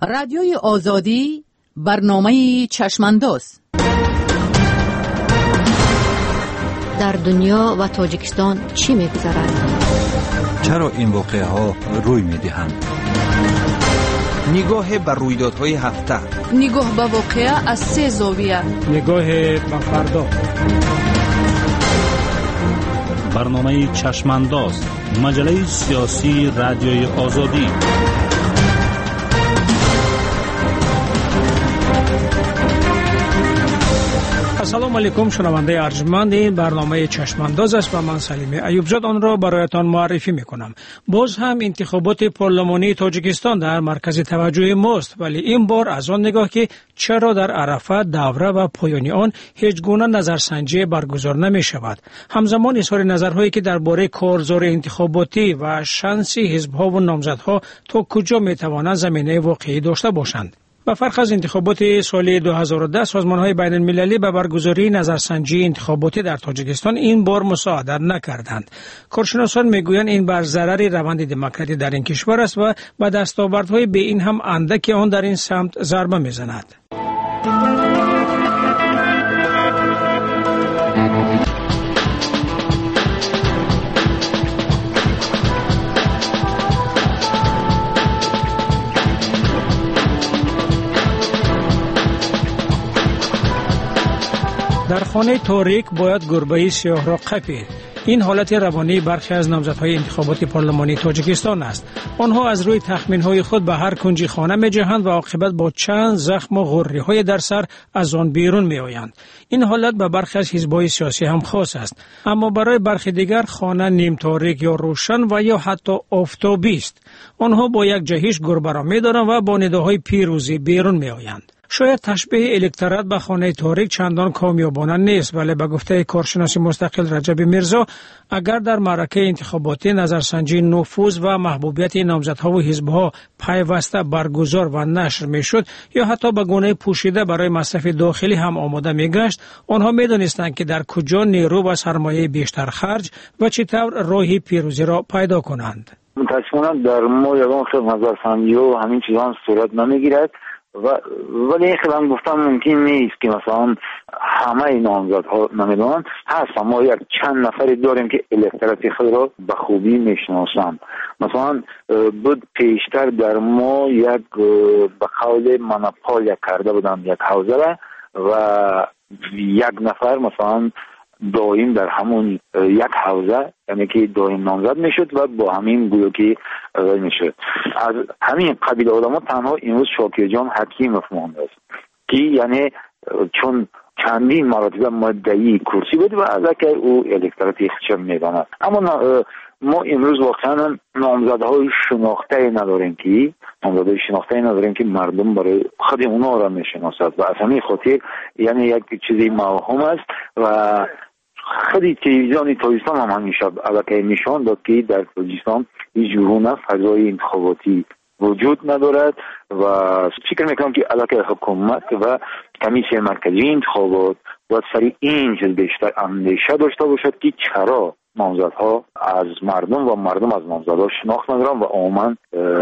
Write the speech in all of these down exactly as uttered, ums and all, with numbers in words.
رادیوی آزادی برنامه چشمانداز. در دنیا و تاجیکستان چی می‌گذرد؟ چرا این واقعه ها روی می‌دهند؟ نگاه بر رویدادهای هفته، نگاه به واقعه از سه زاویه، نگاه به فردا. برنامه چشمانداز، مجله سیاسی رادیوی آزادی. السلام علیکم شنونده ارجمند، این برنامه چشمانداز است و من سلیم ایوبزاده آن را برایتان معرفی میکنم. باز هم انتخابات پارلمانی تاجیکستان در مرکز توجه ماست، ولی این بار از آن نگاه که چرا در عرفه، دوره و پایانی آن هیچ گونه نظرسنجی برگزار نمی شود. همزمان اظهار نظرهایی که درباره کارزار انتخاباتی و شانس حزب‌ها و نامزدها تا کجا می توانند زمینه واقعی داشته باشند. با فرق از انتخابات سال دو هزار و ده، سازمان‌های بین المللی به برگزاری نظرسنجی انتخاباتی در تاجیکستان این بار مساعدت نکردند. کارشناسان میگویند این بر ضرر روند دموکراسی در این کشور است و با دستاوردهای به این هم اندک آن در این سمت ضربه میزند. در خانه تاریک باید گربه سیاه را قپید. این حالت روانی برخی از نامزدهای انتخابات پارلمانی تاجیکستان است. آنها از روی تخمین‌های خود به هر کنجی خانه می‌جهند و عاقبت با چند زخم و غری‌های در سر از آن بیرون می‌آیند. این حالت به برخی از حزب‌های سیاسی هم خاص است، اما برای برخی دیگر خانه نیم تاریک یا روشن و یا حتی آفتابی است. آنها با یک جهش گربه را می‌دارند و با نداهای پیروزی بیرون می‌آیند. شاید تشبیه الکترات به خانه تاریک چندان کامیابانه نیست، ولی به گفته کارشناس مستقل رجب میرزا، اگر در معرکه انتخاباتی نظرسنجی نفوذ و محبوبیت نامزدها و حزبها پیوسته برگزار و نشر میشد یا حتی به گونه پوشیده برای مصرف داخلی هم آماده میگشت، آنها میدانستند که در کجا نیرو و سرمایه بیشتر خرج و چطور راهی پیروزی را پیدا کنند. متاسفانه در ما یگان خیلی نظرسنجی و همین چیزان صورت نمیگیرد و ولی این خیلی هم گفتم ممکن نیست که مثلا همه نامزدها نمیدونن. هست ما یک چند نفری داریم که الکترات خود را به خوبی میشناسند. مثلا بود پیشتر در ما یک به قول منپال کرده بودم یک حوزه را و یک نفر مثلا دائم در همون یک حوزه، یعنی که دائم نامزد میشد و با همین گویا که اول میشد. از همین قبیل آدم ها تنها امروز شاکر جان حکیموف مانده است که یعنی چون چندین مراتب مدعی کرسی بود و از که او الکترات خشم میداند. اما ما امروز واقعا نامزدهای شناخته نداریم که نامزدهای شناخته نداریم که مردم برای خود اونا را میشناسد و از همین خاطر یعنی یک چیزی موهوم است و خیلی تلویزیون تاجیکستان هم همیشه البته نشان داد که در تاجیکستان هیچ گونه فضای انتخاباتی وجود ندارد و فکر میکنم که البته حکومت و کمیسیون مرکزی انتخابات باید سری این چیز بیشتر اندیشه داشته باشد که چرا نامزدها از مردم و مردم از نامزدها شناخت ندارن و عموما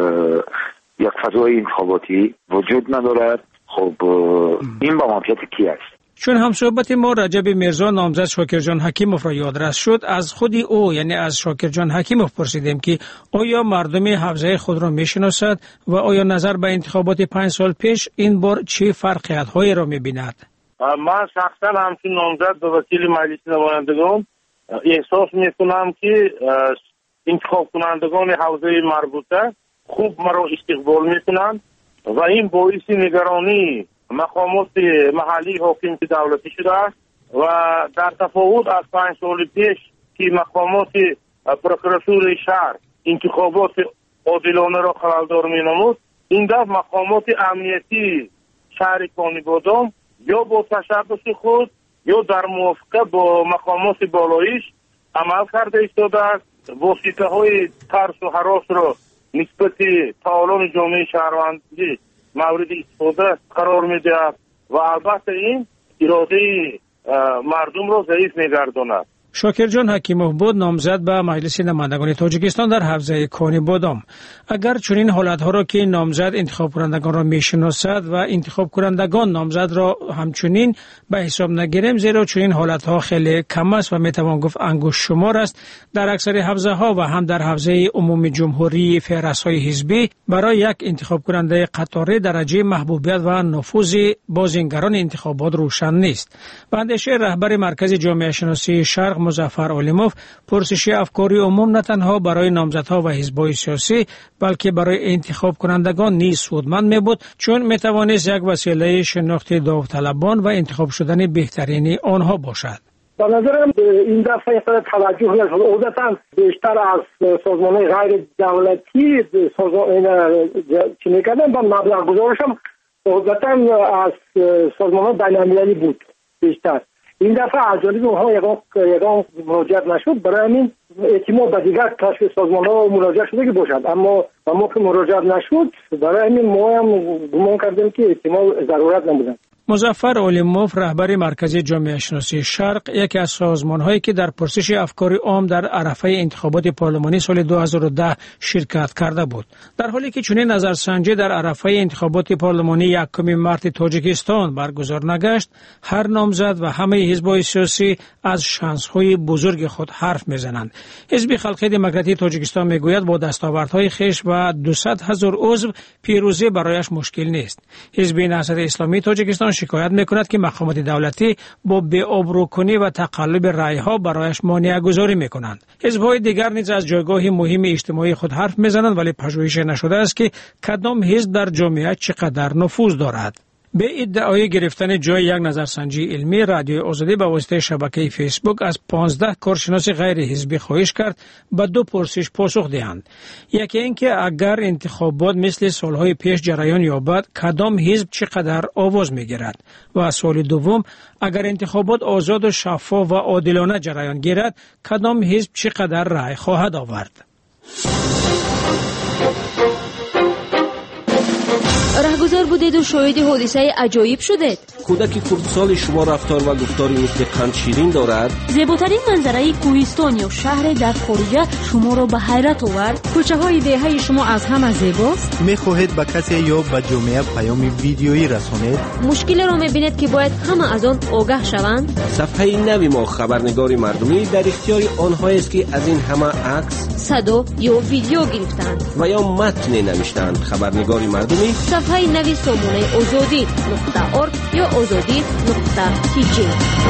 یک فضای انتخاباتی وجود ندارد. خب این با ماهیت کی است؟ چون هم صحبت ما رجب میرزا نامزد شاکر جان حکیموف را یادرس شد، از خودی او یعنی از شاکر جان حکیموف پرسیدیم که آیا مردم حوزه خود را میشناسد و آیا نظر به انتخابات پنج سال پیش این بار چه فرقیت هایی را میبیند؟ من شخصا همچون نامزد به وکیل مجلس نمایندگان احساس میکنم که انتخاب کنندگان حوزه مربوطه خوب مرا استقبال میکنند و این باعث نگرانی مقامات محلی حاکم دولتی شده است و در تفاوت از پنج سال پیش که مقامات پروکراتور شهر انتخابات عادلانه را خلالدار مینمود، این دفعه مقامات امنیتی شهر کانی بادام یا با تشبث خود یا در موافقه با مقامات بالاییش عمل کرده ایستاده است. واسطه های ترس و هراس را نسبت فعالان جامعه شهروندی مورد استفاده قرار میدهد و البته این اراده مردم را ضعیف میگرداند. شاکرجان حکیموف بود نامزد به مجلس نمایندگان تاجیکستان در حوزه کانی بادام. اگر چنین حالتها را که نامزد انتخاب کنندگان را میشناسد و انتخاب کنندگان نامزد را همچنین به حساب نگیریم، زیرا چنین حالتها خیلی کم است و میتوان گفت انگشت شمار است، در اکثر حوزه ها و هم در حوزه عمومی جمهوری فهرست های حزبی برای یک انتخاب کننده قطاری درجه محبوبیت و نفوذ بازینگران انتخابات روشن نیست. به اندیشه رهبر مرکز جامعه شناسی شرق مظفر علیموف، پرسش افکاری عموم نه تنها برای نامزدها و حزب‌های سیاسی بلکه برای انتخاب کنندگان نیز سودمند می‌بود، چون می‌توانست یک وسیله شناخت داوطلبان و انتخاب شدن بهترین آنها باشد. به نظرم این دفعه اصلا توجه نشد. عادتاً بیشتر از سازمان‌های غیر دولتی سازمان چی می‌کردن با مبلغ گذارش هم عادتاً از سازمان‌های بین‌المللی بود بیشتر. این دفعه از جانب اونها یگان مراجعت نشد، برای همین احتمال به دیگر کشف سازمان‌ها مراجعه شده که باشد، اما ما که مراجعت نشد برای همین ما هم گمان کردیم که احتمال ضرورت نبوده. مظفر علیموف، رهبر مرکز جامعه شناسی شرق، یکی از سازمان‌هایی که در پرسش افکار عام در عرفه انتخابات پارلمانی سال دو هزار و ده شرکت کرده بود. در حالی که چنین نظرسنجی در عرفه انتخابات پارلمانی یکم مارس تاجیکستان برگزار نگشت، هر نامزد و همه حزب‌های سیاسی از شانس‌های بزرگ خود حرف می‌زنند. حزب خلقی دموکراتی تاجیکستان میگوید با دستاوردهای خویش و دویست هزار عضو پیروزی برایش مشکل نیست. حزب نهضت اسلامی تاجیکستان شکایت میکند که مقامات دولتی با بی‌آبروکنی و تقلب رأی‌ها برایش مانع گذاری میکنند. حزب‌های دیگر نیز از جایگاه مهم اجتماعی خود حرف میزنند، ولی پژوهش نشده است که کدام حزب در جامعه چقدر نفوذ دارد. به ادعای گرفتن جای یک نظرسنجی علمی، رادیو آزادی به واسطه شبکه فیسبوک از پانزده کارشناس غیر حزبی خواهش کرد به دو پرسش پاسخ دهند. یکی اینکه اگر انتخابات مثل سالهای پیش جریان یابد کدام حزب چقدر آواز میگیرد، و سوال دوم اگر انتخابات آزاد و شفاف و عادلانه جریان گیرد کدام حزب چقدر رأی خواهد آورد. رهگذر بودید و شاهد حادثه عجایب شدید. کودک کردسال شما رفتار و گفتاری مثل قند شیرین دارد. زیباترین منظره کوهستان یا شهر در خارجه شما را به حیرت آورد. کوچه های دهه شما از همه زیباست. می خواهید به کسی یا به جامعه پیام ویدیویی رسانید. مشکلی را می بینید که باید همه از آن آگاه شوند. صفحه نوی ما خبرنگار مردمی در اختیار آنهایی است که از این همه عکس، صدا یا ویدیو گرفتند و یا متن نوشتند. خبرنگار مردمی صفحه نوی سامانه آزادی نقطه ارگ یا آزادی نقطه تی جی.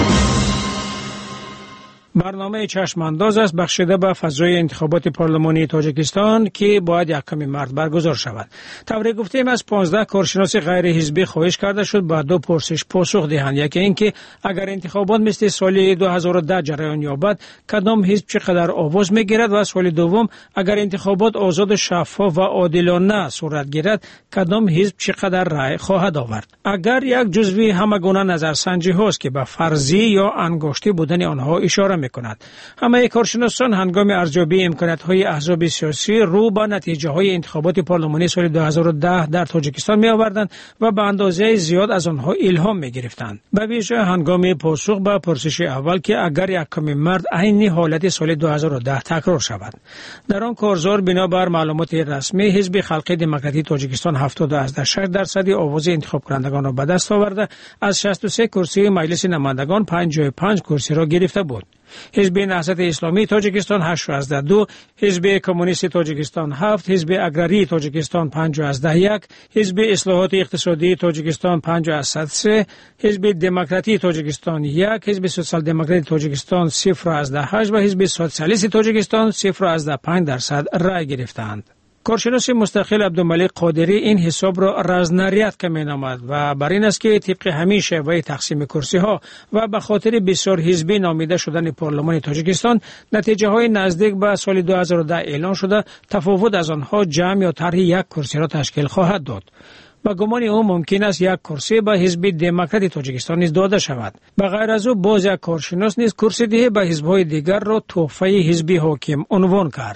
برنامه چشم انداز است بخشیده به فضای انتخابات پارلمانی تاجیکستان که باید یکم مارس برگزار شود. طوری گفتیم از پانزده کارشناس غیر حزبی خواهش کرده شد با دو پرسش پاسخ دهند. یکی اینکه اگر انتخابات مثل سال دو هزار و ده جریان یابد کدام حزب چقدر آواز میگیرد، و سوال دوم اگر انتخابات آزاد، شفاف و عادلانه صورت گیرد کدام حزب چقدر رأی خواهد آورد. اگر یک جزوی همگونه نظرسنجی هاست که به فرضی یا انگشتی بودن آنها اشاره میکند. همه کارشناسان هنگام ارزیابی امکانات‌های احزاب سیاسی رو به نتیجه‌های انتخابات پارلمانی سال دو هزار و ده در تاجیکستان می‌آوردند و به اندازه زیاد از آنها الهام می‌گرفتند. به ویژه هنگام پاسخ به پرسش اول که اگر یکم مارس عین حالت سال دو هزار و ده تکرار شود. در آن کارزار بنابر معلومات رسمی حزب خلقی دموکراتی تاجیکستان هفتاد و شش درصد آواز انتخاب کنندگان را به دست آورده از شصت و سه کرسی مجلس نمایندگان پنجاه و پنج کرسی را گرفته بود. حزب نهضت اسلامی تاجیکستان هشت و دو، حزب کمونیست تاجیکستان هفت، حزب اگراری تاجیکستان پنج و یک، حزب اصلاحات اقتصادی تاجیکستان پنج و سه، حزب دموکراتی تاجیکستان یک، حزب سوسیال دموکراتی تاجیکستان صفر و هشت و حزب سوسیالیست تاجیکستان صفر و پنج درصد رای گرفتند. کارشناس مستقل عبدالملک قادری این حساب را رزنریت که می نامد و بر این است که طبق همیشه و تقسیم کرسی ها و به خاطر بسیار حزبی نامیده شدن پارلمان تاجیکستان نتیجه های نزدیک به سال دو هزار و ده اعلان شده تفاوت از آنها جمع یا طرح یک کرسی را تشکیل خواهد داد. با گمان او ممکن است یک کرسی به حزب دموکرات تاجیکستان نیز داده شود. به غیر از او باز یک کارشناس نیز کرسی دهی به حزب‌های دیگر را تحفه حزبی حاکم عنوان کرد.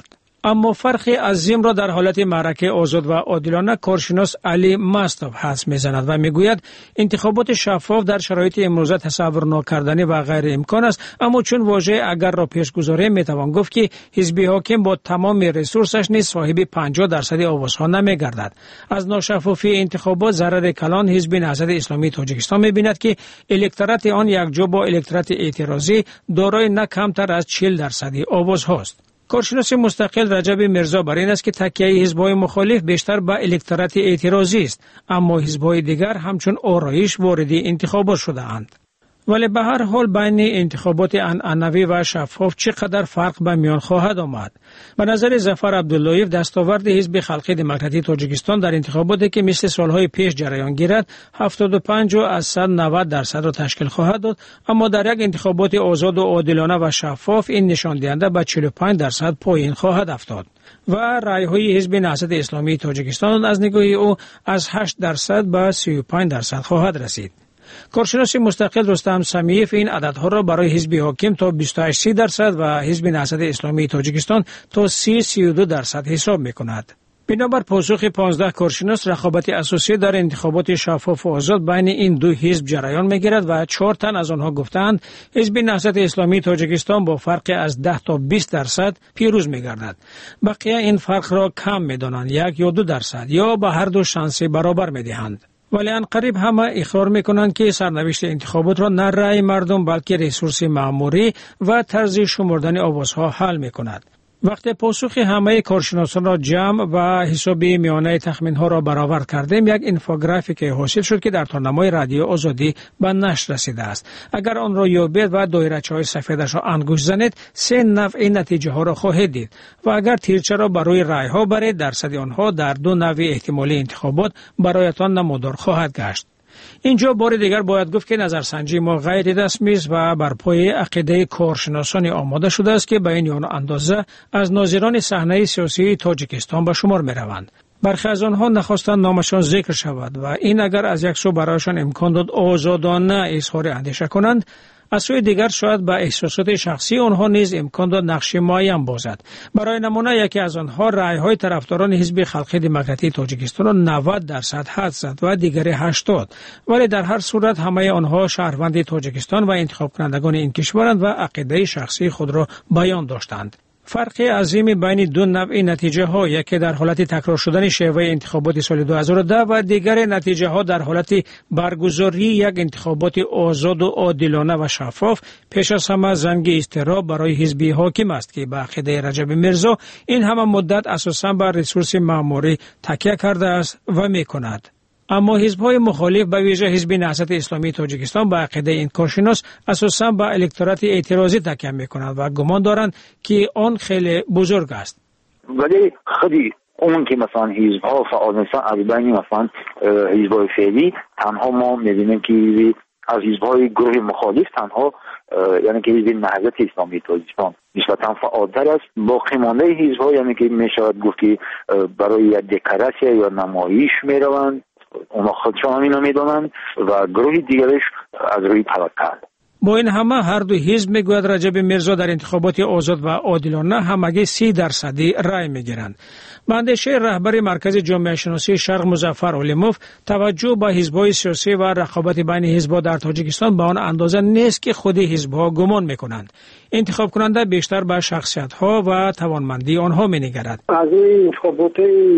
اما فرق عظیم را در حالت معرکه آزاد و عادلانه کارشناس علی مستوف حدس می‌زند و میگوید انتخابات شفاف در شرایط امروزه تصور ناکردنی و غیر امکان است، اما چون واژه اگر را پیش گذاریم میتوان گفت که حزب حاکم با تمام ریسورسش نیز صاحب پنجاه درصد آوازها نمیگردد. از ناشفافی انتخابات ضرر کلان حزب نهضت اسلامی تاجیکستان میبیند که الکترات آن یکجا با الکترات اعتراضی دارای نه کمتر از چهل درصد آوازهاست. کارشناس مستقل رجب میرزا بر این است که تکیه حزب‌های مخالف بیشتر به الکترات اعتراضی است، اما حزب‌های دیگر همچون آرایش وارد انتخابات شده‌اند. ولی به هر حال بین انتخابات عنعنوی و شفاف چقدر فرق به میان خواهد آمد؟ به نظر ظفر عبداللهیف دستاورد حزب خلقی دموکراتیک تاجیکستان در انتخاباتی که مثل سالهای پیش جریان گیرد هفتاد و پنج از صد و نود درصد را تشکیل خواهد داد، اما در یک انتخابات آزاد و عادلانه و شفاف این نشان دهنده به چهل و پنج درصد پایین خواهد افتاد و رأی‌های حزب نهضت اسلامی تاجیکستان از نگاه او از هشت درصد به سی و پنج درصد خواهد رسید. کارشناس مستقل رستم سمیف این عددها را برای حزب حاکم تا بیست و هشت درصد و حزب نهضت اسلامی تاجیکستان تا سی سی و دو درصد حساب می‌کند. بنابر پاسخ پانزده کارشناس رقابت اساسی در انتخابات شفاف و آزاد بین این دو حزب جریان می‌گیرد و چهار تن از آنها گفتند حزب نهضت اسلامی تاجیکستان با فرق از ده تا بیست درصد پیروز می‌گردد. بقیه این فرق را کم می‌دانند، یک یا دو درصد یا به هر دو شانس برابر می‌دهند. ولی ان قریب همه اقرار میکنند که سرنوشت انتخابات را نه رأی مردم بلکه ریسورس معمولی و طرز شمردن آوازها حل میکند. وقتی پاسخ همه کارشناسان را جمع و حساب میانه تخمین ها را برآورد کردیم، یک اینفوگرافیک حاصل شد که در تارنمای رادیو آزادی به نشر رسیده است. اگر آن را یابید و دایره‌چه های سفیدش را انگشت زنید، سه نوع نتیجه ها را خواهید دید و اگر تیرچه را برای رای ها برید، درصد آنها در دو نوع احتمالی انتخابات برایتان نمودار خواهد گشت. اینجا بار دیگر باید گفت که نظرسنجی ما غیر رسمی است و بر پای عقیده کارشناسان آماده شده است که به این یان اندازه از ناظران صحنه سیاسی تاجیکستان به شمار می روند. برخی از آنها نخواستند نامشان ذکر شود و این اگر از یک سو برایشان امکان داد آزادانه اظهار اندیشه کنند، از سوی دیگر شاید به احساسات شخصی آنها نیز امکان داد نقش معین بازد. برای نمونه یکی از آنها رأی‌های طرفداران حزب خلقی دموکراتیک تاجیکستان را نود درصد حدس زد و دیگری هشتاد، ولی در هر صورت همه آنها شهروند تاجیکستان و انتخاب کنندگان این کشورند و عقیده شخصی خود را بیان داشتند. فرق عظیم بین دو نوع نتیجه ها، یکی در حالت تکرار شدن شیوه انتخابات سال دو هزار و ده و دیگر نتیجه ها در حالت برگزاری یک انتخابات آزاد و عادلانه و شفاف، پیش از همه زنگ اضطراب برای حزب حاکم است که به عقیده رجب میرزا این همه مدت اساساً بر ریسورس معمولی تکیه کرده است و میکند. اما حزب‌های مخالف به ویژه حزب نهضت اسلامی تاجیکستان به عقیده این کارشناس اساساً به الکترات اعتراضی تکیه می‌کنند و گمان دارند که آن خیلی بزرگ است. ولی خودی اون که مثلا حزب‌ها فعال نیستن از بین مثلا حزب‌های فعلی، تنها ما می‌بینیم که از حزب‌های گروه مخالف تنها یعنی که حزب نهضت اسلامی تاجیکستان نسبتاً فعال‌تر است. باقی مانده حزب‌ها یعنی که می‌شود گفت که برای یک دکلراسیون یا نمایش می‌روند، اونا خودشان همینو میدونند و گروه دیگرش از روی توکل. با این همه هر دو حزب میگوید رجب میرزا در انتخابات آزاد و عادلانه همگی سی درصدی رای میگیرند. به اندیشه رهبر مرکز جامعه شناسی شرق مظفر علیموف، توجه به حزب‌های سیاسی و رقابت بین حزب‌ها در تاجیکستان به آن اندازه نیست که خود حزب‌ها گمان میکنند. انتخاب کننده بیشتر به شخصیت‌ها و توانمندی آنها می‌نگرد. از این انتخابات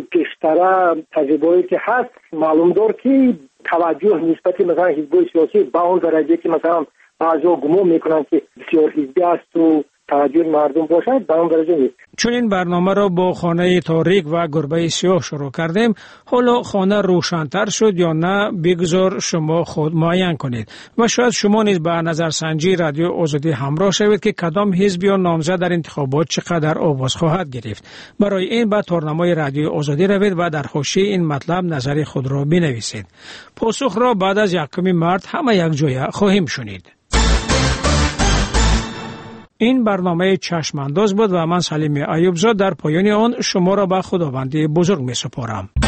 پیشتر تجربه‌ای که هست معلوم دار که توجه نسبت مثلا حزب‌های سیاسی به اون درجه که مثلا بعضا گمان میکنند که بسیار حزبی است و توجه مردم باشد، به اون درجه نیست. چون این برنامه را با خانه تاریک و گربه سیاه شروع کردیم، حالا خانه روشن‌تر شد یا نه بگذار شما خود معین کنید و شاید شما نیز به نظرسنجی رادیو آزادی همراه شوید که کدام حزب یا نامزد در انتخابات چقدر آواز خواهد گرفت. برای این به تارنمای رادیو آزادی روید و در حاشیه این مطلب نظر خود را بنویسید. پاسخ را بعد از یکم مارس همه یک جای خواهیم شنید. این برنامه چشم انداز بود و من سلیم ایوبزاده در پایان آن شما را به خداوند بزرگ می سپارم.